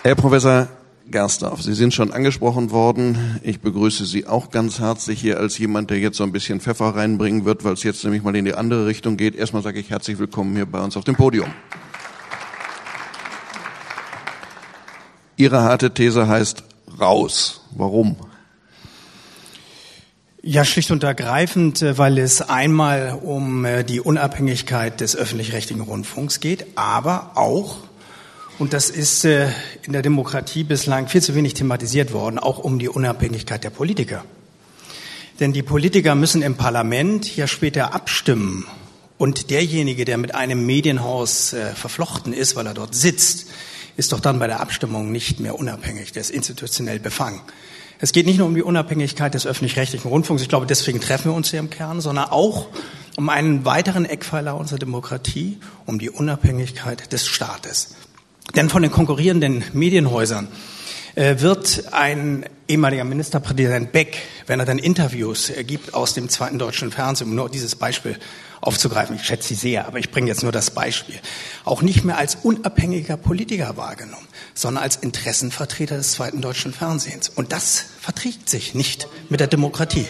Herr Professor Gersdorf, Sie sind schon angesprochen worden. Ich begrüße Sie auch ganz herzlich hier als jemand, der jetzt so ein bisschen Pfeffer reinbringen wird, weil es jetzt nämlich mal in die andere Richtung geht. Erstmal sage ich herzlich willkommen hier bei uns auf dem Podium. Ihre harte These heißt raus. Warum? Ja, schlicht und ergreifend, weil es einmal um die Unabhängigkeit des öffentlich-rechtlichen Rundfunks geht, aber auch, und das ist in der Demokratie bislang viel zu wenig thematisiert worden, auch um die Unabhängigkeit der Politiker. Denn die Politiker müssen im Parlament ja später abstimmen. Und derjenige, der mit einem Medienhaus verflochten ist, weil er dort sitzt, ist doch dann bei der Abstimmung nicht mehr unabhängig, der ist institutionell befangen. Es geht nicht nur um die Unabhängigkeit des öffentlich-rechtlichen Rundfunks, ich glaube, deswegen treffen wir uns hier im Kern, sondern auch um einen weiteren Eckpfeiler unserer Demokratie, um die Unabhängigkeit des Staates. Denn von den konkurrierenden Medienhäusern wird ein ehemaliger Ministerpräsident Beck, wenn er dann Interviews gibt aus dem zweiten deutschen Fernsehen, um nur dieses Beispiel aufzugreifen, ich schätze Sie sehr, aber ich bringe jetzt nur das Beispiel, auch nicht mehr als unabhängiger Politiker wahrgenommen, sondern als Interessenvertreter des zweiten deutschen Fernsehens. Und das verträgt sich nicht mit der Demokratie.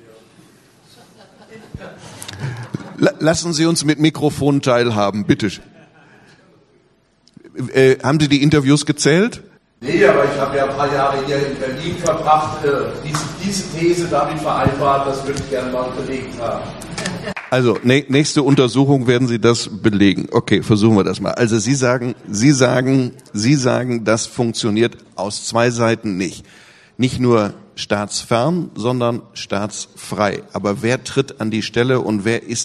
Lassen Sie uns mit Mikrofon teilhaben, bitte. Haben Sie die Interviews gezählt? Nee, aber ich habe ja ein paar Jahre hier in Berlin verbracht. Diese These damit vereinbart, das würde ich gerne mal belegt haben. Also nächste Untersuchung werden Sie das belegen. Okay, versuchen wir das mal. Also Sie sagen, das funktioniert aus zwei Seiten nicht. Nicht nur staatsfern, sondern staatsfrei. Aber wer tritt an die Stelle und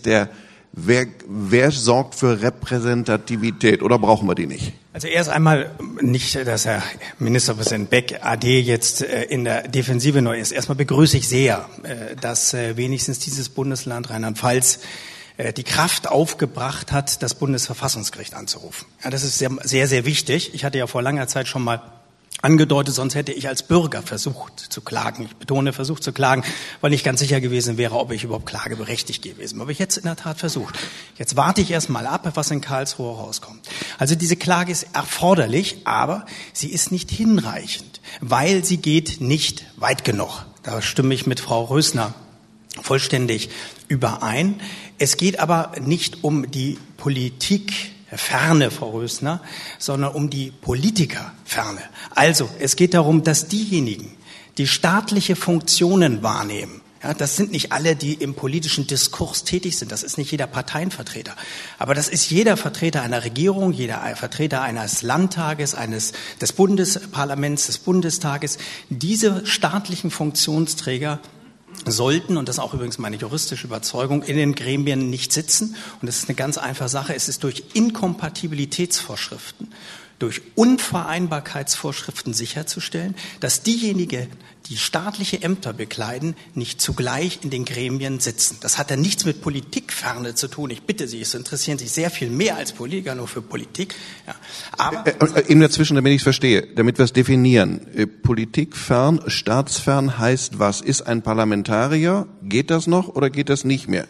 wer sorgt für Repräsentativität oder brauchen wir die nicht? Also erst einmal nicht, dass Herr Ministerpräsident Beck AD jetzt in der Defensive neu ist. Erstmal begrüße ich sehr, dass wenigstens dieses Bundesland Rheinland-Pfalz die Kraft aufgebracht hat, das Bundesverfassungsgericht anzurufen. Ja, das ist sehr, sehr, sehr wichtig. Ich hatte ja vor langer Zeit schon mal angedeutet, sonst hätte ich als Bürger versucht zu klagen. Ich betone, versucht zu klagen, weil ich ganz sicher gewesen wäre, ob ich überhaupt klageberechtigt gewesen bin. Aber ich jetzt in der Tat versucht. Jetzt warte ich erst mal ab, was in Karlsruhe rauskommt. Also diese Klage ist erforderlich, aber sie ist nicht hinreichend, weil sie geht nicht weit genug. Da stimme ich mit Frau Rösner vollständig überein. Es geht aber nicht um die Politikferne, Frau Rösner, sondern um die Politikerferne. Also, es geht darum, dass diejenigen, die staatliche Funktionen wahrnehmen, ja, das sind nicht alle, die im politischen Diskurs tätig sind, das ist nicht jeder Parteienvertreter, aber das ist jeder Vertreter einer Regierung, jeder Vertreter eines Landtages, des Bundesparlaments, des Bundestages. Diese staatlichen Funktionsträger sollten, und das ist auch übrigens meine juristische Überzeugung, in den Gremien nicht sitzen. Und das ist eine ganz einfache Sache. Es ist durch Inkompatibilitätsvorschriften, durch Unvereinbarkeitsvorschriften sicherzustellen, dass diejenigen, die staatliche Ämter bekleiden, nicht zugleich in den Gremien sitzen. Das hat ja nichts mit Politikferne zu tun. Ich bitte Sie, es interessieren sich sehr viel mehr als Politiker nur für Politik. Ja. Aber eben dazwischen, damit ich es verstehe, damit wir es definieren. Politikfern, staatsfern heißt was? Ist ein Parlamentarier, geht das noch oder geht das nicht mehr?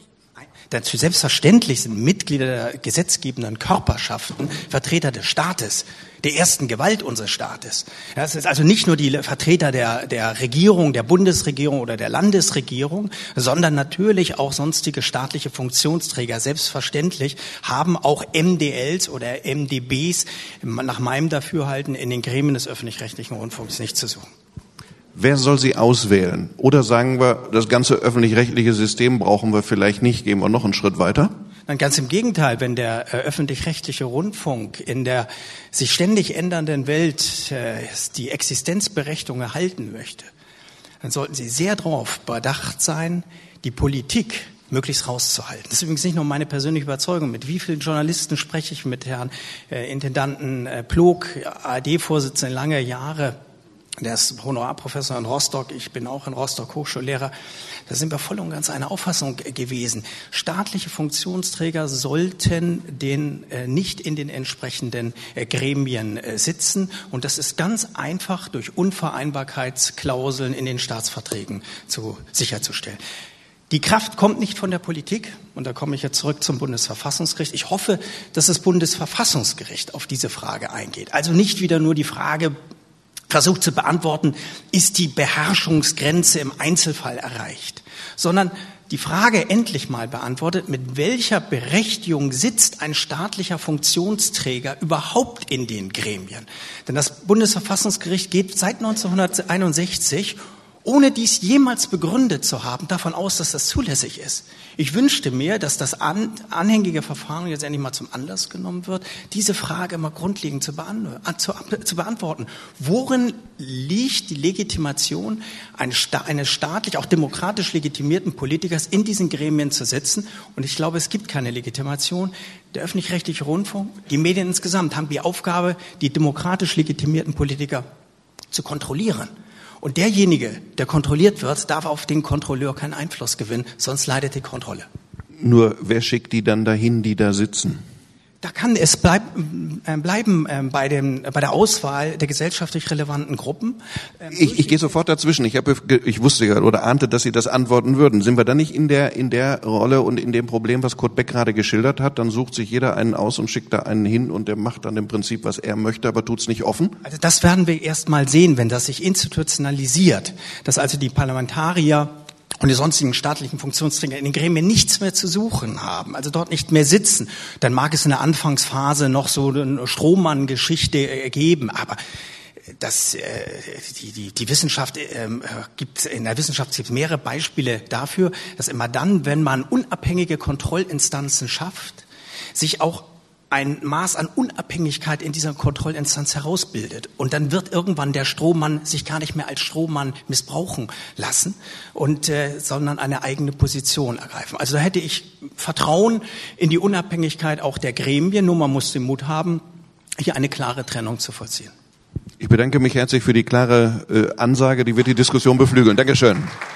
Dazu selbstverständlich sind Mitglieder der gesetzgebenden Körperschaften Vertreter des Staates, der ersten Gewalt unseres Staates. Das ist also nicht nur die Vertreter der Regierung, der Bundesregierung oder der Landesregierung, sondern natürlich auch sonstige staatliche Funktionsträger. Selbstverständlich haben auch MDLs oder MDBs nach meinem Dafürhalten in den Gremien des öffentlich-rechtlichen Rundfunks nicht zu suchen. Wer soll sie auswählen? Oder sagen wir, das ganze öffentlich-rechtliche System brauchen wir vielleicht nicht, gehen wir noch einen Schritt weiter? Nein, ganz im Gegenteil, wenn der öffentlich-rechtliche Rundfunk in der sich ständig ändernden Welt die Existenzberechtigung erhalten möchte, dann sollten Sie sehr darauf bedacht sein, die Politik möglichst rauszuhalten. Das ist übrigens nicht nur meine persönliche Überzeugung. Mit wie vielen Journalisten spreche ich, mit Herrn Intendanten Plog, ARD-Vorsitzenden lange Jahre, der ist Honorarprofessor in Rostock, ich bin auch in Rostock Hochschullehrer. Da sind wir voll und ganz einer Auffassung gewesen. Staatliche Funktionsträger sollten nicht in den entsprechenden Gremien sitzen. Und das ist ganz einfach durch Unvereinbarkeitsklauseln in den Staatsverträgen sicherzustellen. Die Kraft kommt nicht von der Politik. Und da komme ich jetzt zurück zum Bundesverfassungsgericht. Ich hoffe, dass das Bundesverfassungsgericht auf diese Frage eingeht. Also nicht wieder nur die Frage versucht zu beantworten, ist die Beherrschungsgrenze im Einzelfall erreicht, sondern die Frage endlich mal beantwortet, mit welcher Berechtigung sitzt ein staatlicher Funktionsträger überhaupt in den Gremien? Denn das Bundesverfassungsgericht geht seit 1961, ohne dies jemals begründet zu haben, davon aus, dass das zulässig ist. Ich wünschte mir, dass das anhängige Verfahren jetzt endlich mal zum Anlass genommen wird, diese Frage mal grundlegend zu beantworten. Worin liegt die Legitimation eines staatlich, auch demokratisch legitimierten Politikers in diesen Gremien zu sitzen? Und ich glaube, es gibt keine Legitimation. Der öffentlich-rechtliche Rundfunk, die Medien insgesamt haben die Aufgabe, die demokratisch legitimierten Politiker zu kontrollieren. Und derjenige, der kontrolliert wird, darf auf den Kontrolleur keinen Einfluss gewinnen, sonst leidet die Kontrolle. Nur wer schickt die dann dahin, die da sitzen? Da kann es bleiben bei der Auswahl der gesellschaftlich relevanten Gruppen. Ich gehe sofort dazwischen. Ich wusste ja oder ahnte, dass Sie das antworten würden. Sind wir da nicht in der Rolle und in dem Problem, was Kurt Beck gerade geschildert hat? Dann sucht sich jeder einen aus und schickt da einen hin und der macht dann im Prinzip, was er möchte, aber tut's nicht offen? Also das werden wir erst mal sehen, wenn das sich institutionalisiert, dass also die Parlamentarier und die sonstigen staatlichen Funktionsträger in den Gremien nichts mehr zu suchen haben, also dort nicht mehr sitzen, dann mag es in der Anfangsphase noch so eine Strohmann-Geschichte geben, aber die Wissenschaft in der Wissenschaft gibt es mehrere Beispiele dafür, dass immer dann, wenn man unabhängige Kontrollinstanzen schafft, sich auch ein Maß an Unabhängigkeit in dieser Kontrollinstanz herausbildet. Und dann wird irgendwann der Strohmann sich gar nicht mehr als Strohmann missbrauchen lassen, sondern eine eigene Position ergreifen. Also da hätte ich Vertrauen in die Unabhängigkeit auch der Gremien, nur man muss den Mut haben, hier eine klare Trennung zu vollziehen. Ich bedanke mich herzlich für die klare Ansage, die wird die Diskussion beflügeln. Dankeschön.